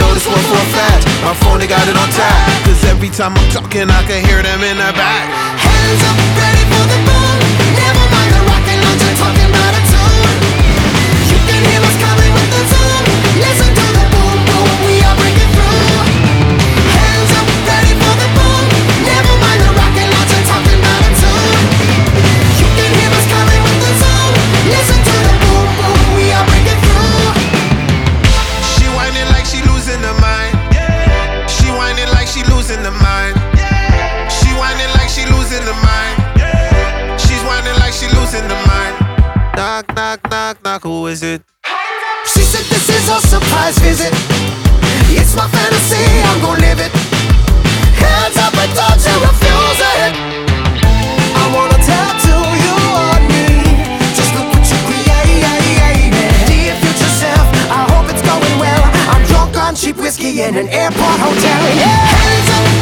know this one for a fact. My phone, they got it on tap. Cause every time I'm talking, I can hear them in the back. Hands up, ready for the boom. Never mind the rockin', I'm just talking about a tune. You can hear us coming with the zoom. Listen to the boom, boom, we are breaking through. Hands up, ready for the boom. Never mind the rockin', I'm just talking about a tune. You can hear us coming with the zoom. Listen to the boom, boom, we are breaking through. She whining like she losing her mind. She whining like she losing her mind. She whining like she losing her mind. She's whining like she losing her mind. Knock, knock, knock, knock, who is it? She said this is a surprise visit. It's my fantasy, I'm gon' live it. Hands up and don't you refuse it. I wanna tattoo you on me. Just look what you created. Dear future self, I hope it's going well. I'm drunk on cheap whiskey in an airport hotel. Yeah. Hands up.